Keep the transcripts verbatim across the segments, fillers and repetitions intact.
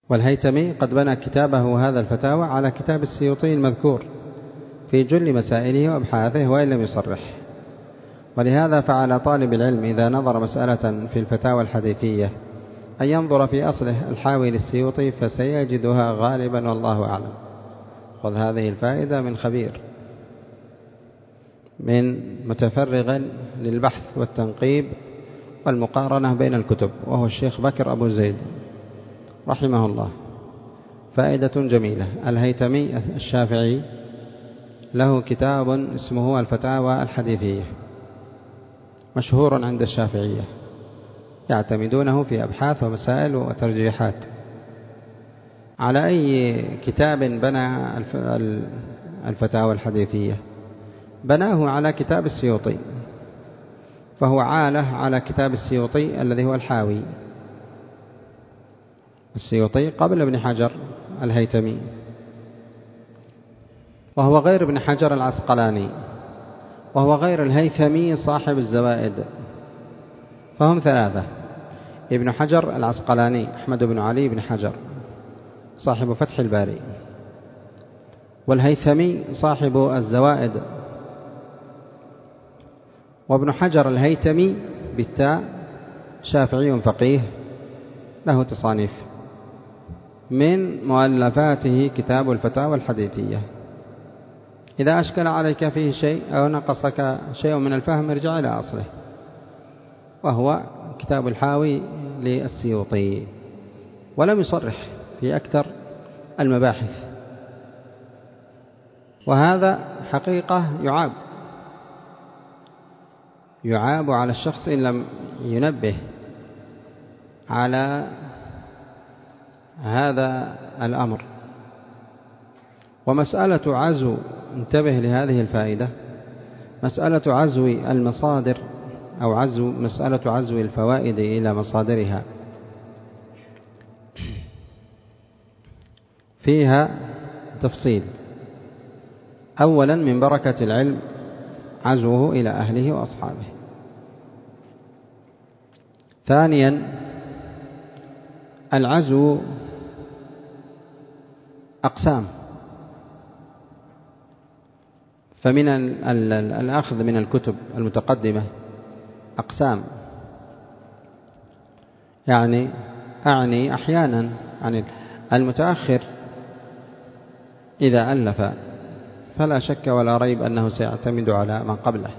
والهيثمي قد بنى كتابه هذا الفتاوى على كتاب السيوطي المذكور في جل مسائله وأبحاثه وإن لم يصرح. ولهذا فعلى طالب العلم إذا نظر مسألة في الفتاوى الحديثية أن ينظر في أصله الحاوي للسيوطي فسيجدها غالبا والله أعلم. خذ هذه الفائدة من خبير، من متفرغ للبحث والتنقيب والمقارنة بين الكتب، وهو الشيخ بكر أبو زيد رحمه الله. فائدة جميلة. الهيثمي الشافعي له كتاب اسمه الفتاوى الحديثية، مشهور عند الشافعية، يعتمدونه في أبحاث ومسائل وترجيحات. على أي كتاب بنى الفتاوى الحديثية؟ بناه على كتاب السيوطي، فهو عاله على كتاب السيوطي الذي هو الحاوي. السيوطي قبل ابن حجر الهيثمي، وهو غير ابن حجر العسقلاني، وهو غير الهيثمي صاحب الزوائد. فهم ثلاثة: ابن حجر العسقلاني أحمد بن علي بن حجر صاحب فتح الباري، والهيثمي صاحب الزوائد، وابن حجر الهيثمي بالتاء شافعي فقيه له تصانيف، من مؤلفاته كتاب الفتاوى الحديثية. إذا أشكل عليك فيه شيء أو نقصك شيء من الفهم ارجع إلى أصله، وهو كتاب الحاوي للسيوطي، ولم يصرح في أكثر المباحث. وهذا حقيقة يعاب يعاب على الشخص إن لم ينبه على هذا الأمر. ومسألة عزو، انتبه لهذه الفائدة، مسألة عزو المصادر أو عزو مسألة عزو الفوائد إلى مصادرها فيها تفصيل. أولا من بركة العلم عزوه إلى أهله وأصحابه. ثانيا العزو أقسام، فمن الأخذ من الكتب المتقدمة أقسام، يعني أعني أحيانا عن المتأخر إذا ألف فلا شك ولا ريب أنه سيعتمد على من قبله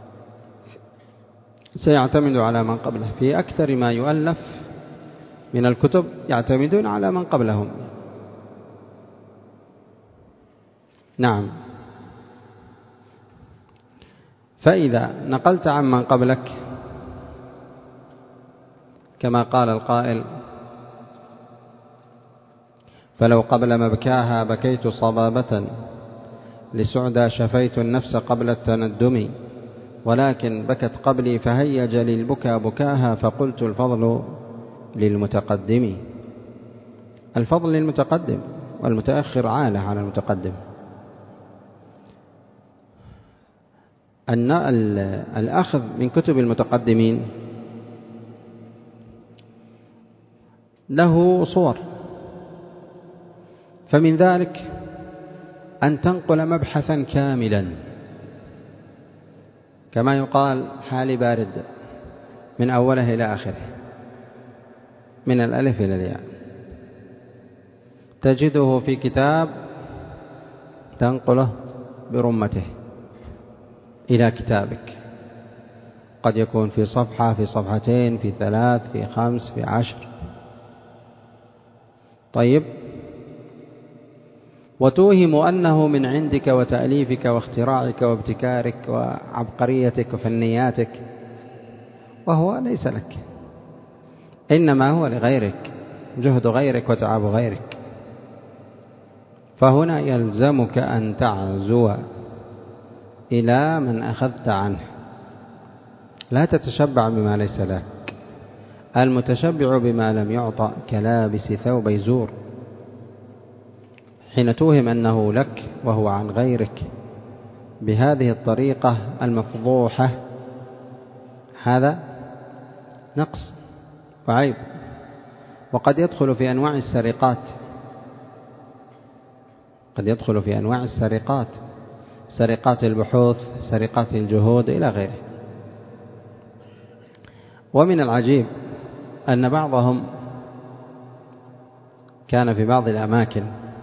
سيعتمد على من قبله في أكثر ما يؤلف من الكتب، يعتمدون على من قبلهم. نعم. فإذا نقلت عن من قبلك كما قال القائل: فلو قبل مبكاها بكيت صبابة، لسعدى شفيت النفس قبل التندم، ولكن بكت قبلي فهيج للبكى بكاها، فقلت الفضل للمتقدم. الفضل للمتقدم، والمتأخر عالة على المتقدم. أن الأخذ من كتب المتقدمين له صور، فمن ذلك أن تنقل مبحثا كاملا كما يقال حالي بارد من أوله إلى آخره، من الألف إلى الياء، تجده في كتاب تنقله برمته إلى كتابك، قد يكون في صفحة، في صفحتين، في ثلاث، في خمس، في عشر. طيب، وتوهم أنه من عندك وتأليفك واختراعك وابتكارك وعبقريتك وفنياتك، وهو ليس لك، إنما هو لغيرك، جهد غيرك وتعب غيرك. فهنا يلزمك أن تعزو إلى من أخذت عنه، لا تتشبع بما ليس لك. المتشبع بما لم يعطى كلابس ثوب يزور. حين توهم أنه لك وهو عن غيرك بهذه الطريقة المفضوحة، هذا نقص وعيب. وقد يدخل في أنواع السرقات، قد يدخل في أنواع السرقات، سرقات البحوث، سرقات الجهود إلى غيره. ومن العجيب أن بعضهم كان في بعض الأماكن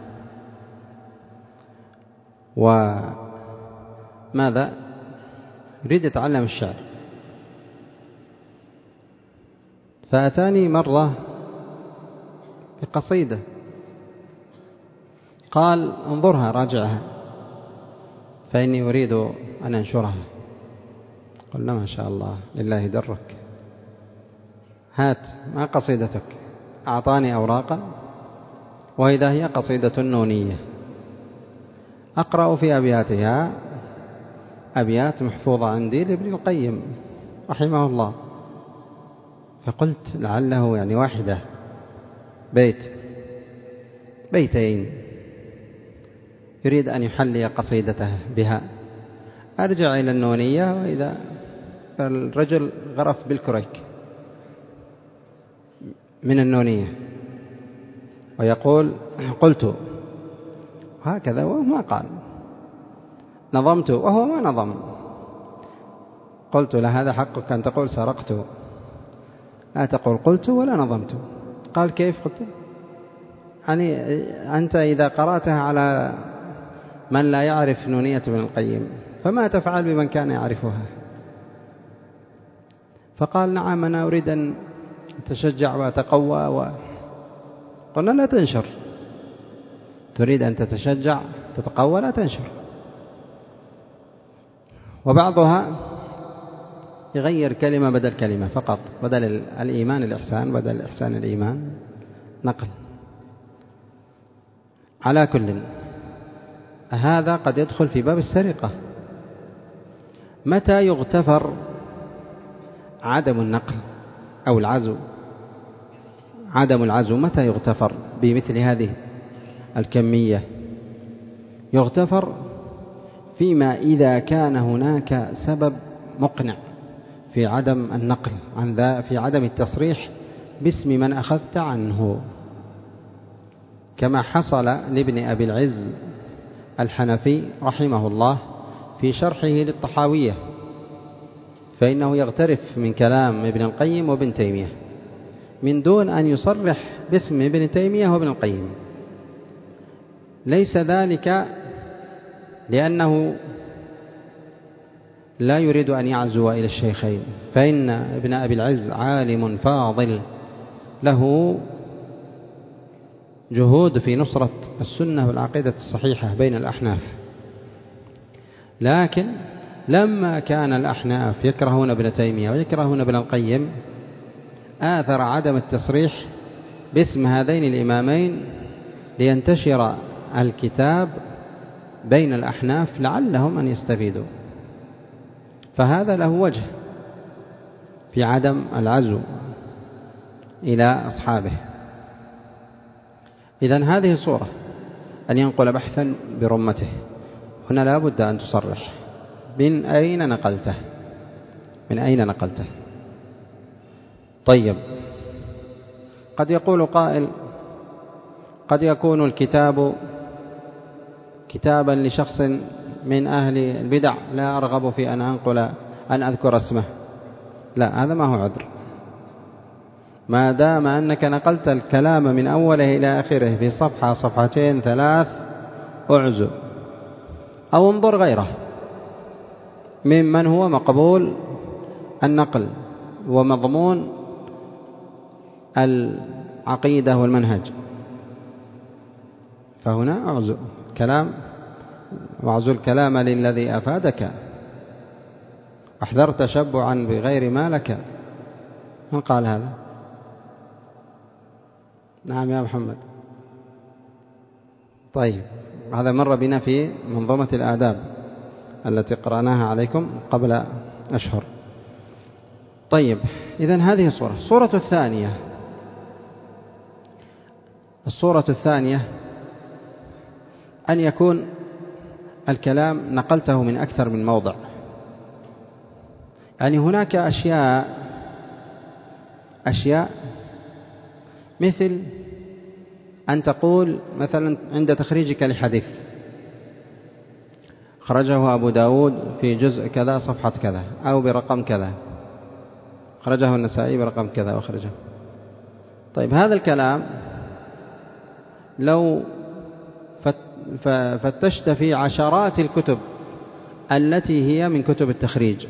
وماذا يريد يتعلم الشعر، فأتاني مرة بقصيدة قال انظرها راجعها فإني أريد أن أنشرها. قلنا ما شاء الله لله درك، هات ما قصيدتك. أعطاني أوراقا وإذا هي قصيدة نونية أقرأ في أبياتها أبيات محفوظة عندي لابن القيم رحمه الله، فقلت لعله يعني واحدة بيت بيتين يريد أن يحلي قصيدته بها. أرجع إلى النونية وإذا الرجل غرف بالكريك من النونية ويقول قلت هكذا وهو ما قال، نظمت وهو ما نظم. قلت له هذا حقك أن تقول سرقت، لا تقول قلت ولا نظمت. قال كيف؟ قلت يعني أنت إذا قرأتها على من لا يعرف نونية ابن القيم فما تفعل بمن كان يعرفها؟ فقال نعم أنا أريد أن أتشجع وأتقوى و... قلنا لا تنشر، تريد أن تتشجع تتقوى لا تنشر. وبعضها يغير كلمة بدل كلمة فقط، بدل الإيمان الإحسان، بدل الإحسان الإيمان، نقل. على كل هذا قد يدخل في باب السرقة. متى يغتفر عدم النقل أو العزو، عدم العزو متى يغتفر بمثل هذه الكمية؟ يغتفر فيما إذا كان هناك سبب مقنع في عدم النقل عن ذا، في عدم التصريح باسم من أخذت عنه، كما حصل لابن أبي العز الحنفي رحمه الله في شرحه للطحاوية، فإنه يغترف من كلام ابن القيم وابن تيمية من دون أن يصرح باسم ابن تيمية وابن القيم. ليس ذلك لأنه لا يريد أن يعزو إلى الشيخين، فإن ابن أبي العز عالم فاضل له جهود في نصرة السنة والعقيدة الصحيحة بين الأحناف، لكن لما كان الأحناف يكرهون ابن تيمية ويكرهون ابن القيم آثر عدم التصريح باسم هذين الإمامين لينتشر الكتاب بين الأحناف لعلهم أن يستفيدوا، فهذا له وجه في عدم العزو إلى أصحابه. إذن هذه صورة أن ينقل بحثا برمته، هنا لا بد أن تصرح من أين نقلته، من أين نقلته. طيب، قد يقول قائل قد يكون الكتاب كتابا لشخص من أهل البدع لا أرغب في أن أنقل أن أذكر اسمه. لا، هذا ما هو عذر، ما دام أنك نقلت الكلام من أوله إلى آخره في صفحة صفحتين ثلاث أعزو، أو انظر غيره ممن هو مقبول النقل ومضمون العقيدة والمنهج، فهنا أعزو كلام، وأعزو الكلام للذي أفادك، أحذر تشبعا بغير ما لك. من قال هذا؟ نعم يا محمد. طيب، هذا مر بنا في منظومة الآداب التي قرأناها عليكم قبل أشهر. طيب، إذن هذه الصورة. الصورة الثانية الصورة الثانية أن يكون الكلام نقلته من أكثر من موضع، يعني هناك أشياء أشياء مثل أن تقول مثلا عند تخريجك لحديث خرجه أبو داود في جزء كذا صفحة كذا أو برقم كذا، خرجه النسائي برقم كذا وخرجه. طيب هذا الكلام لو فتشت في عشرات الكتب التي هي من كتب التخريج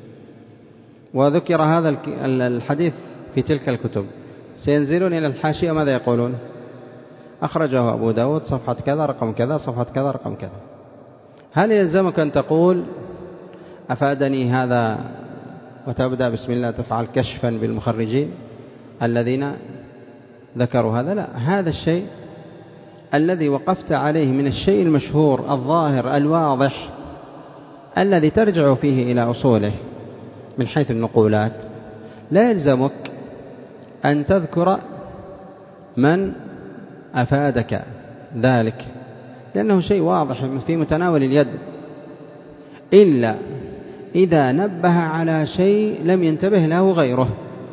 وذكر هذا الحديث في تلك الكتب، سينزلون إلى الحاشية ماذا يقولون؟ أخرجه أبو داود صفحة كذا رقم كذا صفحة كذا رقم كذا. هل يلزمك أن تقول أفادني هذا وتبدأ بسم الله تفعل كشفا بالمخرجين الذين ذكروا هذا؟ لا، هذا الشيء الذي وقفت عليه من الشيء المشهور الظاهر الواضح الذي ترجع فيه إلى أصوله من حيث النقولات، لا يلزمك أن تذكر من أفادك ذلك، لأنه شيء واضح في متناول اليد، إلا إذا نبه على شيء لم ينتبه له غيره.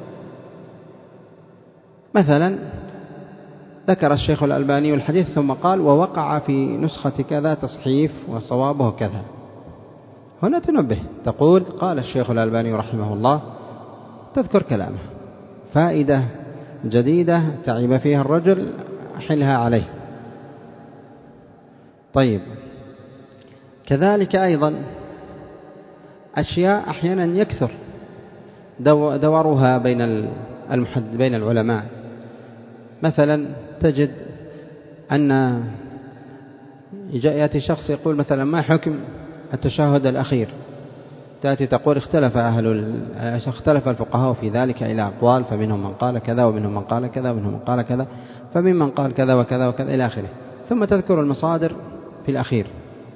مثلا ذكر الشيخ الألباني الحديث ثم قال ووقع في نسخة كذا تصحيف وصوابه كذا، هنا تنبه تقول قال الشيخ الألباني رحمه الله، تذكر كلامه، فائدة جديدة تعب فيها الرجل أحلها عليه. طيب كذلك أيضا أشياء أحيانا يكثر دورها بين المحد بين العلماء، مثلا تجد أن يأتي شخص يقول مثلا ما حكم التشهد الأخير، تأتي تقول اختلف أهل اختلف الفقهاء في ذلك إلى أقوال، فمنهم من قال كذا ومنهم من قال كذا ومنهم من قال كذا، فممن قال كذا وكذا وكذا إلى آخره، ثم تذكر المصادر في الأخير.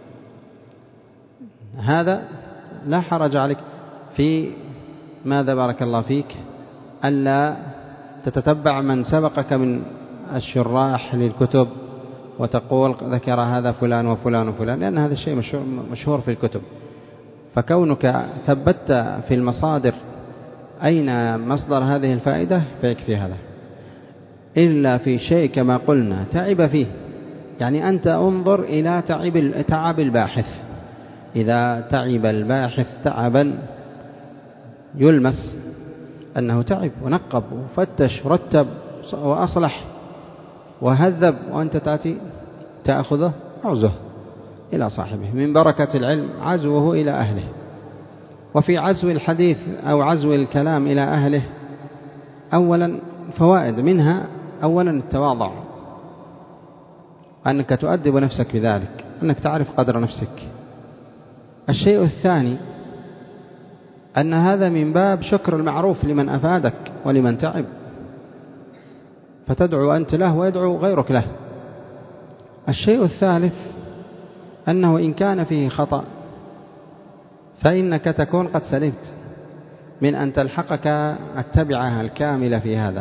هذا لا حرج عليك في ماذا بارك الله فيك ألا تتتبع من سبقك من الشراح للكتب وتقول ذكر هذا فلان وفلان وفلان، لأن هذا الشيء مشهور في الكتب، فكونك ثبت في المصادر أين مصدر هذه الفائدة فيكفي هذا. إلا في شيء كما قلنا تعب فيه، يعني أنت انظر إلى تعب تعب الباحث، إذا تعب الباحث تعبا يلمس أنه تعب ونقب وفتش ورتب وأصلح وهذب، وأنت تأتي تأخذه عزه إلى صاحبه، من بركة العلم عزوه إلى أهله. وفي عزو الحديث أو عزو الكلام إلى أهله أولا فوائد، منها أولا التواضع، أنك تؤدب نفسك بذلك، أنك تعرف قدر نفسك. الشيء الثاني أن هذا من باب شكر المعروف لمن أفادك ولمن تعب، فتدعو أنت له ويدعو غيرك له. الشيء الثالث أنه إن كان فيه خطأ فإنك تكون قد سلمت من أن تلحقك التبعة الكاملة في هذا.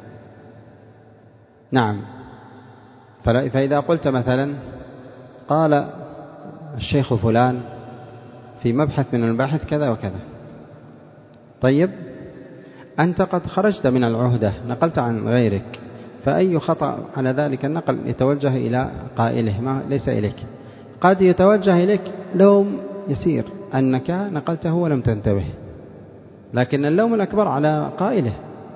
نعم، فإذا قلت مثلا قال الشيخ فلان في مبحث من المباحث كذا وكذا، طيب أنت قد خرجت من العهدة، نقلت عن غيرك، فأي خطأ على ذلك النقل يتوجه إلى قائله ما ليس إليك. قد يتوجه إليك لوم يسير أنك نقلته ولم تنتبه، لكن اللوم الأكبر على قائله.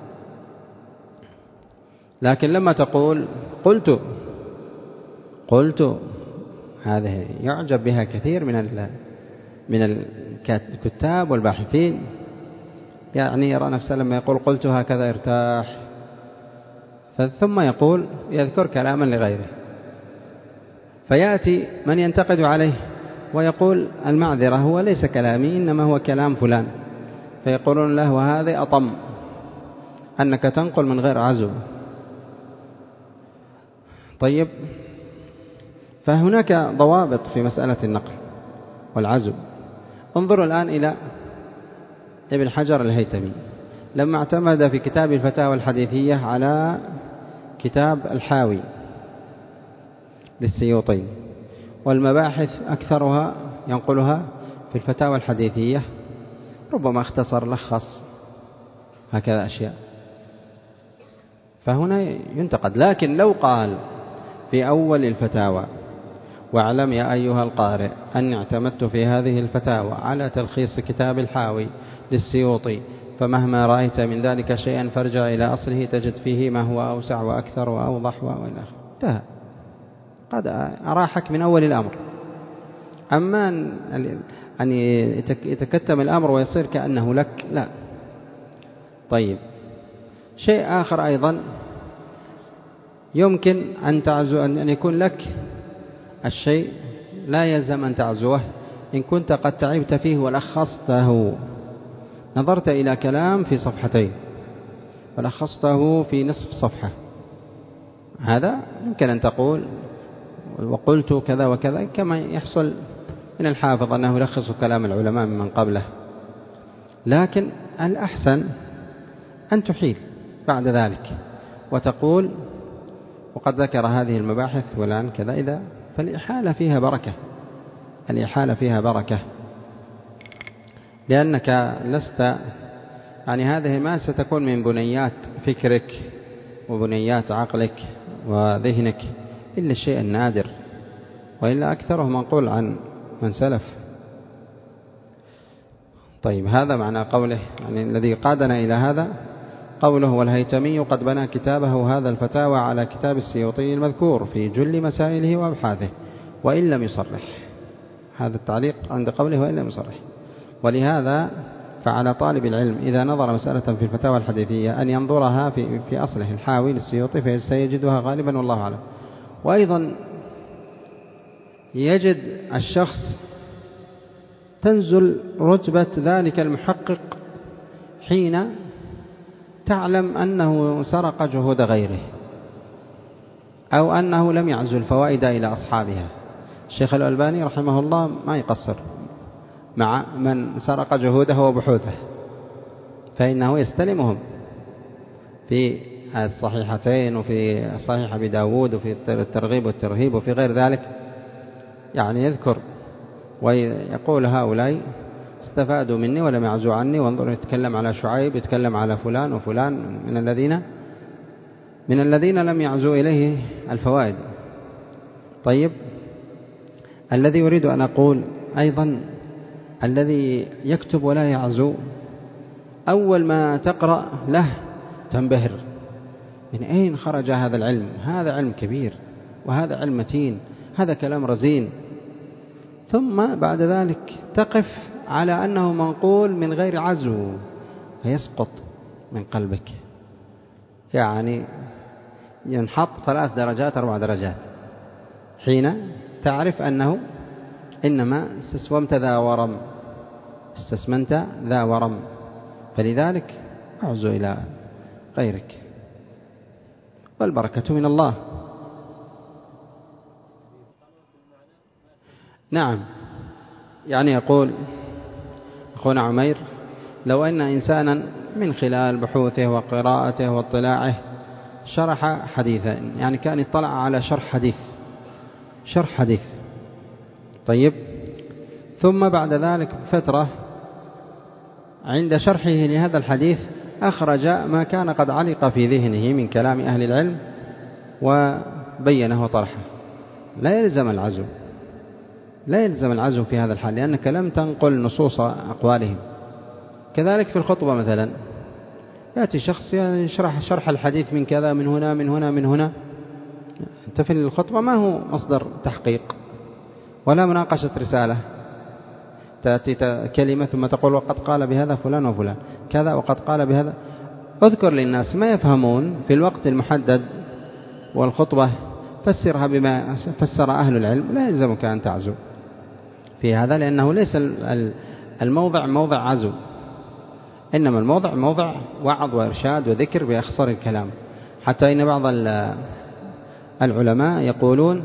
لكن لما تقول قلت قلت هذه يعجب بها كثير من من الكتاب والباحثين، يعني يرى نفسه لما يقول قلت هكذا ارتاح، ثم يقول يذكر كلاما لغيره، فيأتي من ينتقد عليه ويقول المعذرة هو ليس كلامي إنما هو كلام فلان، فيقولون له وهذا أطم أنك تنقل من غير عزو. طيب فهناك ضوابط في مسألة النقل والعزو. انظروا الآن إلى ابن حجر الهيثمي لما اعتمد في كتاب الفتاوى الحديثية على كتاب الحاوي للسيوطي، والمباحث أكثرها ينقلها في الفتاوى الحديثية، ربما اختصر لخص هكذا أشياء. فهنا ينتقد. لكن لو قال في أول الفتاوى: واعلم يا أيها القارئ أني اعتمدت في هذه الفتاوى على تلخيص كتاب الحاوي للسيوطي، فمهما رأيت من ذلك شيئا فارجع إلى أصله تجد فيه ما هو أوسع وأكثر وأوضح وإلى آخره، انتهى، قد أراحك من أول الأمر. أما أن يتكتم الأمر ويصير كأنه لك، لا. طيب، شيء آخر أيضا يمكن أن تعزو أن يكون لك الشيء، لا يلزم أن تعزوه إن كنت قد تعبت فيه ولخصته. نظرت إلى كلام في صفحتين ولخصته في نصف صفحة، هذا يمكن أن تقول وقلت كذا وكذا، كما يحصل من الحافظ أنه يلخص كلام العلماء من قبله. لكن الأحسن أن تحيل بعد ذلك وتقول: وقد ذكر هذه المباحث فلان كذا، إذا فالإحالة فيها بركة، الإحالة فيها بركة، لأنك لست يعني هذه ما ستكون من بنيات فكرك وبنيات عقلك وذهنك إلا الشيء النادر، وإلا أكثره منقول عن من سلف. طيب، هذا معنى قوله، يعني الذي قادنا إلى هذا قوله: والهيتمي قد بنى كتابه هذا الفتاوى على كتاب السيوطي المذكور في جل مسائله وأبحاثه وإن لم يصرح. هذا التعليق عند قوله وإن لم يصرح. ولهذا فعلى طالب العلم إذا نظر مسألة في الفتاوى الحديثية أن ينظرها في, في أصله الحاوي للسيوطي فسيجدها غالبا والله أعلم. وأيضا يجد الشخص تنزل رتبة ذلك المحقق حين تعلم أنه سرق جهود غيره أو أنه لم يعزو الفوائد إلى أصحابها. الشيخ الألباني رحمه الله ما يقصر مع من سرق جهوده وبحوثه، فإنه يستلمهم في الصحيحتين وفي صحيح أبي داود وفي الترغيب والترهيب وفي غير ذلك، يعني يذكر ويقول: هؤلاء استفادوا مني ولم يعزوا عني، وانظر يتكلم على شعيب، يتكلم على فلان وفلان من الذين من الذين لم يعزوا إليه الفوائد. طيب، الذي يريد أن أقول أيضا الذي يكتب ولا يعزو، أول ما تقرأ له تنبهر: من أين خرج هذا العلم؟ هذا علم كبير، وهذا علم متين، هذا كلام رزين. ثم بعد ذلك تقف على أنه منقول من غير عزو فيسقط من قلبك، يعني ينحط ثلاث درجات أربع درجات حين تعرف أنه إنما استسومت ذا ورم استسمنت ذا ورم. فلذلك أعزو إلى غيرك، والبركة من الله. نعم، يعني يقول أخونا عمير: لو أن إنسانا من خلال بحوثه وقراءته واطلاعه شرح حديثا، يعني كان اطلع على شرح حديث شرح حديث طيب، ثم بعد ذلك فترة عند شرحه لهذا الحديث أخرج ما كان قد علق في ذهنه من كلام أهل العلم وبينه وطرحه، لا يلزم العزو لا يلزم العزو في هذا الحال، لأنك لم تنقل نصوص أقوالهم. كذلك في الخطبة مثلا يأتي شخص يشرح شرح الحديث من كذا من هنا من هنا من هنا، أنت في الخطبة ما هو مصدر تحقيق ولا مناقشة رسالة، تأتي كلمة ثم تقول: وقد قال بهذا فلان وفلان كذا، وقد قال بهذا. اذكر للناس ما يفهمون في الوقت المحدد، والخطبة فسرها بما فسر أهل العلم، لا يلزمك أن تعزو في هذا، لأنه ليس الموضع موضع عزو، إنما الموضع موضع وعظ وإرشاد وذكر بأخصر الكلام. حتى إن بعض العلماء يقولون: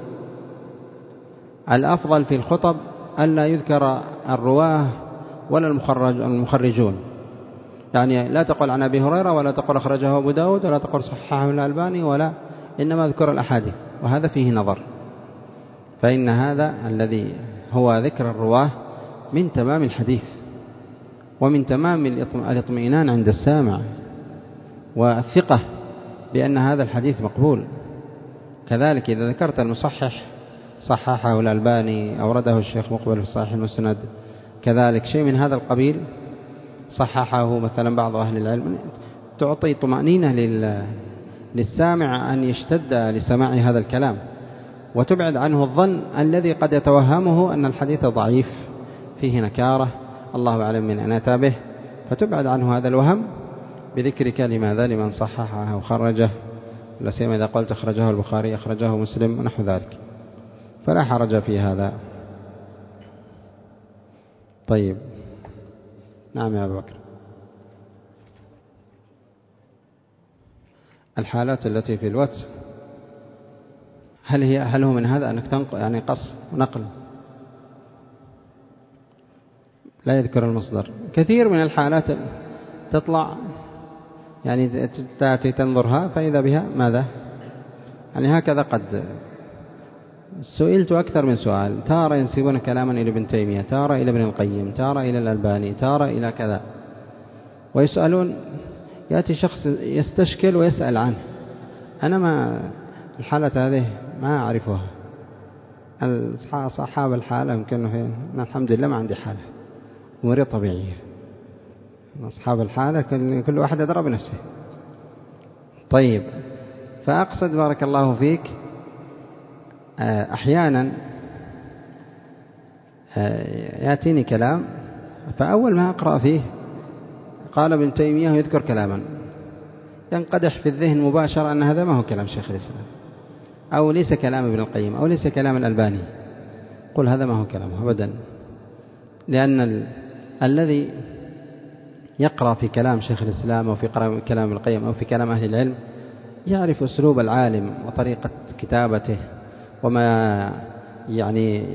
الأفضل في الخطب ألا يذكر الرواه ولا المخرج المخرجون، يعني لا تقول عن أبي هريرة ولا تقول أخرجه أبو داود ولا تقول صححه الألباني، ولا إنما اذكر الأحاديث، وهذا فيه نظر. فإن هذا الذي هو ذكر الرواه من تمام الحديث ومن تمام الاطمئنان عند السامع والثقة بأن هذا الحديث مقبول. كذلك إذا ذكرت المصحح صححه الألباني، أورده الشيخ مقبل في صحيح المسند، كذلك شيء من هذا القبيل صححه مثلا بعض أهل العلم، تعطي طمأنينة للسامع أن يشتد لسماع هذا الكلام، وتبعد عنه الظن الذي قد يتوهمه أن الحديث ضعيف فيه نكارة الله أعلم من أن أتى به، فتبعد عنه هذا الوهم بذكرك لماذا لمن صححه وخرجه، لا سيما إذا قلت أخرجه البخاري أخرجه مسلم ونحو ذلك، فلا حرج في هذا. طيب، نعم يا أبو بكر. الحالات التي في الوتس هل هي هل هو من هذا أنك تنقل يعني قص ونقل لا يذكر المصدر؟ كثير من الحالات تطلع يعني تأتي تنظرها فإذا بها ماذا يعني هكذا. قد سئلت أكثر من سؤال، تارى ينسبون كلاما إلى ابن تيمية، تارى إلى ابن القيم، تارى إلى الألباني، تارى إلى كذا، ويسألون، يأتي شخص يستشكل ويسأل عنه. أنا ما الحالة هذه ما أعرفها. أصحاب الحالة يمكن فين؟ أنا الحمد لله ما عندي حالة، مريض طبيعية. أصحاب الحالة كل واحد يدرى بنفسه. طيب، فأقصد بارك الله فيك أحيانا يأتيني كلام فأول ما أقرأ فيه قال ابن تيمية يذكر كلاما ينقدح في الذهن مباشرة أن هذا ما هو كلام شيخ الإسلام، أو ليس كلام ابن القيم، أو ليس كلام الألباني. قل هذا ما هو كلامه أبدا، لأن ال... الذي يقرأ في كلام شيخ الإسلام أو في كلام ابن القيم أو في كلام أهل العلم يعرف أسلوب العالم وطريقة كتابته وما يعني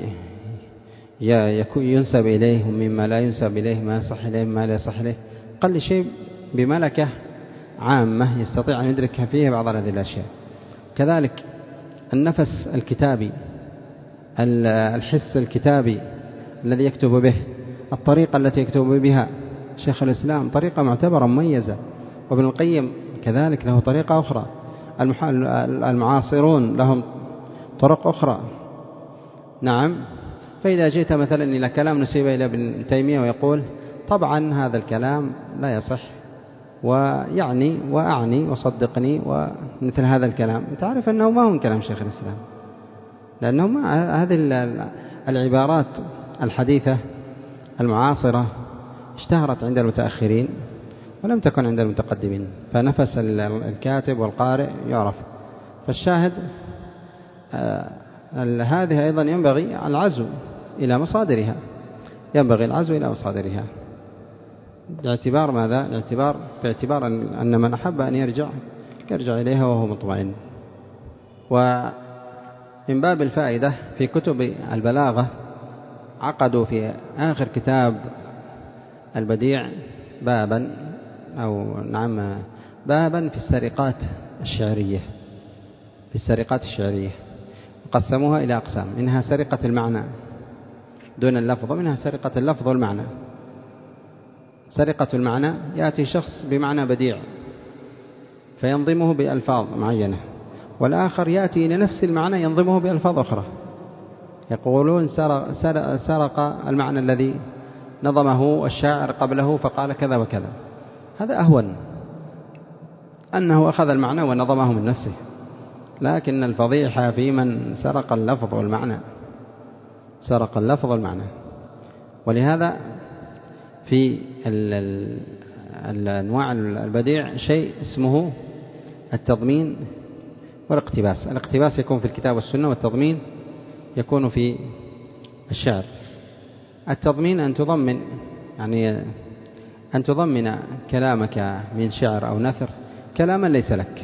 ينسب إليه مما لا ينسب إليه، ما يصح إليه ما لا يصح إليه، قل شيء بملكة عامة يستطيع أن يدرك فيه بعض هذه الأشياء. كذلك النفس الكتابي، الحس الكتابي الذي يكتب به، الطريقة التي يكتب بها شيخ الإسلام طريقة معتبرة مميزة، وابن القيم كذلك له طريقة أخرى، المعاصرون لهم طرق أخرى. نعم. فإذا جئت مثلا إلى كلام نسيب إلى ابن تيمية ويقول طبعا هذا الكلام لا يصح ويعني وأعني وصدقني ومثل هذا الكلام، تعرف أنه ما هو من كلام شيخ الإسلام، لأنه ما هذه العبارات الحديثة المعاصرة اشتهرت عند المتأخرين ولم تكن عند المتقدمين، فنفس الكاتب والقارئ يعرف. فالشاهد هذه أيضا ينبغي العزو إلى مصادرها، ينبغي العزو إلى مصادرها باعتبار ماذا؟ باعتبار باعتبار أن من أحب أن يرجع يرجع إليها وهو مطمئن. ومن باب الفائدة في كتب البلاغة عقدوا في آخر كتاب البديع بابا أو نعم بابا في السرقات الشعرية، في السرقات الشعرية قسموها إلى أقسام، منها سرقة المعنى دون اللفظ، ومنها سرقة اللفظ والمعنى. سرقة المعنى يأتي شخص بمعنى بديع فينظمه بألفاظ معينة، والآخر يأتي إلى نفس المعنى ينظمه بألفاظ أخرى، يقولون سرق, سرق, سرق المعنى الذي نظمه الشاعر قبله فقال كذا وكذا. هذا أهون، أنه أخذ المعنى ونظمه من نفسه، لكن الفضيحة في من سرق اللفظ والمعنى، سرق اللفظ والمعنى. ولهذا في الأنواع البديع شيء اسمه التضمين والاقتباس. الاقتباس يكون في الكتاب والسنة، والتضمين يكون في الشعر. التضمين أن تضمن يعني أن تضمن كلامك من شعر أو نثر كلاما ليس لك،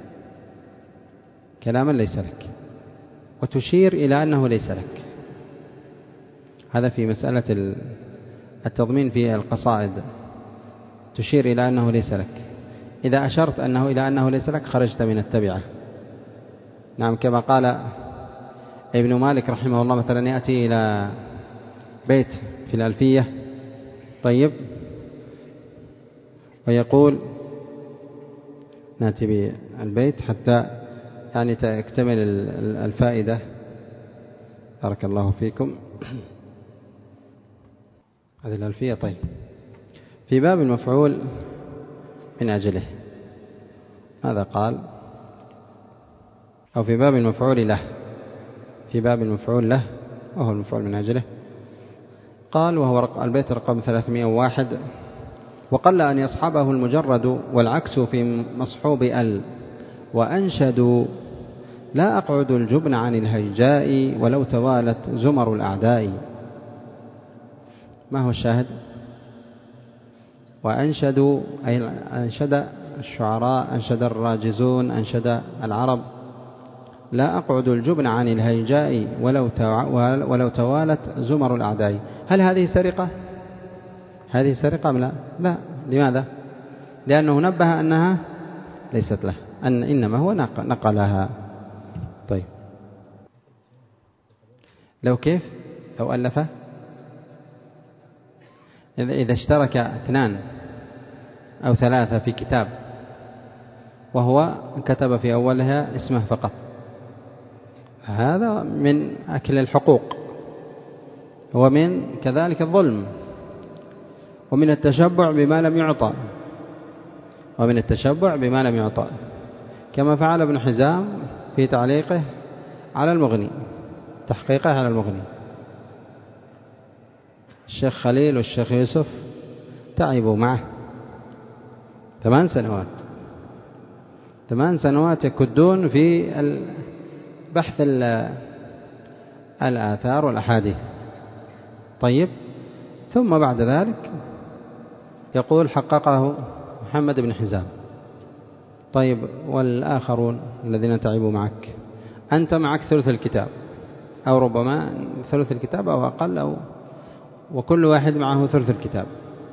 كلاما ليس لك وتشير إلى أنه ليس لك. هذا في مسألة التضمين في القصائد، تشير إلى أنه ليس لك. إذا أشرت أنه إلى أنه ليس لك خرجت من التبعة. نعم، كما قال ابن مالك رحمه الله مثلا، يأتي إلى بيت في الألفية طيب ويقول نأتي بالبيت حتى يعني تكتمل الفائدة. بارك الله فيكم. هذه الألفية. طيب، في باب المفعول من أجله ماذا قال؟ أو في باب المفعول له، في باب المفعول له وهو المفعول من أجله، قال وهو البيت رقم ثلاثمائة وواحد: وقل أن يصحبه المجرد والعكس في مصحوب ال، وأنشدوا لا أقعد الجبن عن الهيجاء ولو توالت زمر الأعداء. ما هو الشاهد؟ وأنشدوا أي أنشد الشعراء، أنشد الراجزون، أنشد العرب: لا أقعد الجبن عن الهيجاء ولو ولو توالت زمر الأعداء. هل هذه سرقة؟ هذه سرقة أم لا؟ لا. لماذا؟ لأنه نبه أنها ليست له، أن إنما هو نقلها. طيب، لو كيف؟ لو ألف، إذا اشترك اثنان أو ثلاثة في كتاب وهو كتب في أولها اسمه فقط، هذا من أكل الحقوق، ومن كذلك الظلم، ومن التشبع بما لم يعطى، ومن التشبع بما لم يعطى، كما فعل ابن حزام في تعليقه على المغني، تحقيقه على المغني. الشيخ خليل والشيخ يوسف تعبوا معه ثمان سنوات ثمان سنوات يكدون في بحث الآثار والأحاديث. طيب، ثم بعد ذلك يقول حققه محمد بن حزام. طيب، والآخرون الذين تعبوا معك، أنت معك ثلث الكتاب أو ربما ثلث الكتاب أو أقل، أو وكل واحد معه ثلث الكتاب،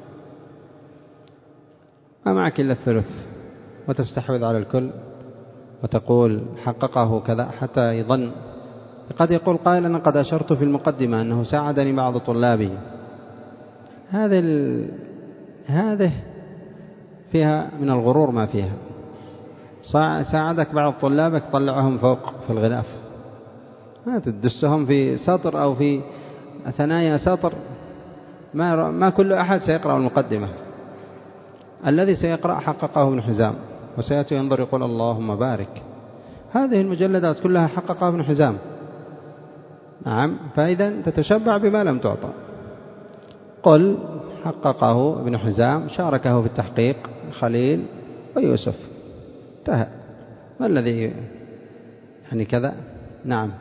ما معك إلا الثلث، وتستحوذ على الكل وتقول حققه كذا، حتى يظن قد يقول قائل أنا قد أشرت في المقدمة أنه ساعدني بعض طلابي. هذه ال... هذه فيها من الغرور ما فيها. ساعدك بعض طلابك طلعهم فوق في الغلاف، ما تدسهم في سطر أو في ثنايا سطر، ما, ما كل أحد سيقرأ المقدمة. الذي سيقرأ حققه ابن حزام، وسيأتي ينظر يقول اللهم بارك، هذه المجلدات كلها حققها ابن حزام. نعم، فإذا تتشبع بما لم تعطى. قل حققه ابن حزام، شاركه في التحقيق خليل ويوسف، انتهى. ما الذي يعني كذا؟ نعم.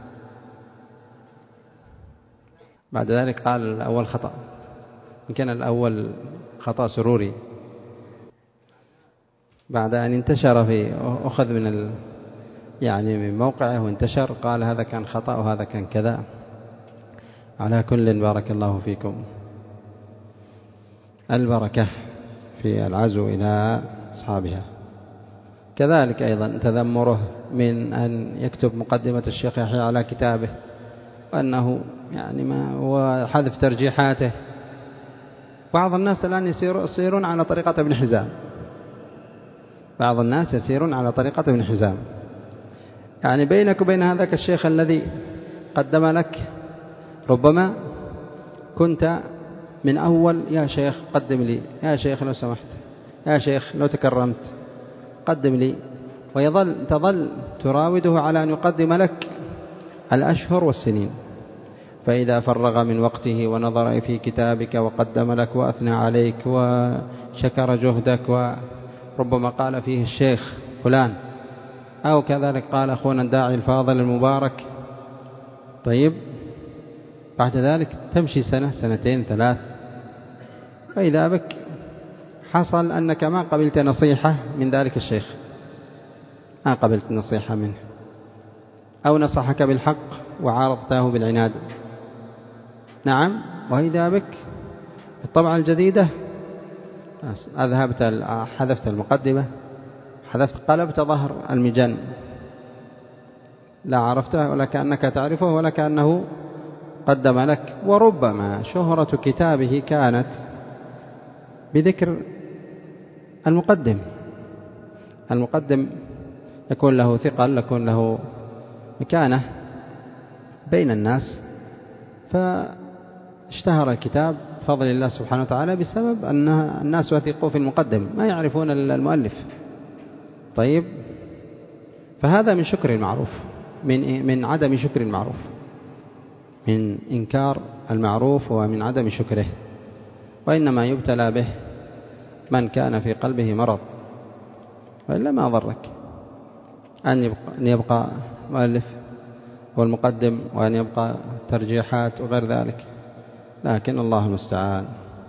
بعد ذلك قال الأول خطأ، إن كان الأول خطأ سروري، بعد أن انتشر في أخذ من ال يعني من موقعه وانتشر، قال هذا كان خطأ وهذا كان كذا. على كل، بارك الله فيكم. البركة في العزو إلى أصحابها. كذلك أيضا تذمره من أن يكتب مقدمة الشيخ يحيى على كتابه، وأنه يعني ما وحذف ترجيحاته. بعض الناس الآن يسيرون على طريقة ابن حزام، بعض الناس يسيرون على طريقة ابن حزام. يعني بينك وبين هذاك الشيخ الذي قدم لك ربما كنت من أول يا شيخ قدم لي، يا شيخ لو سمحت، يا شيخ لو تكرمت قدم لي، ويظل تظل تراوده على أن يقدم لك الأشهر والسنين. فإذا فرغ من وقته ونظر في كتابك وقدم لك وأثنى عليك وشكر جهدك، وربما قال فيه الشيخ فلان، أو كذلك قال أخونا الداعي الفاضل المبارك، طيب بعد ذلك تمشي سنة سنتين ثلاث، فإذا بك حصل أنك ما قبلت نصيحة من ذلك الشيخ، ما قبلت نصيحة منه، أو نصحك بالحق وعارضته بالعناد. نعم، وإذا بك الطبعة الجديدة أذهبت حذفت المقدمة، حذفت قلبت ظهر المجن، لا عرفته ولا كأنك تعرفه ولا كأنه قدم لك. وربما شهرة كتابه كانت بذكر المقدم، المقدم يكون له ثقل، يكون له مكانة بين الناس، فاشتهر الكتاب بفضل الله سبحانه وتعالى بسبب أن الناس وثقوا في المقدم، ما يعرفون المؤلف. طيب، فهذا من شكر المعروف، من من عدم شكر المعروف، من إنكار المعروف ومن عدم شكره. وإنما يبتلى به من كان في قلبه مرض، وإلا ما ضرك أن يبقى, أن يبقى مؤلف والمقدم، وأن يبقى ترجيحات وغير ذلك، لكن الله المستعان.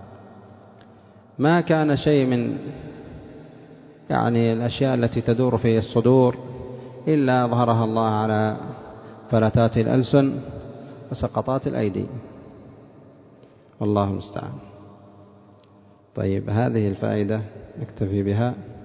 ما كان شيء من يعني الأشياء التي تدور في الصدور إلا ظهرها الله على فلتات الألسن وسقطات الأيدي، والله المستعان. طيب، هذه الفائدة نكتفي بها.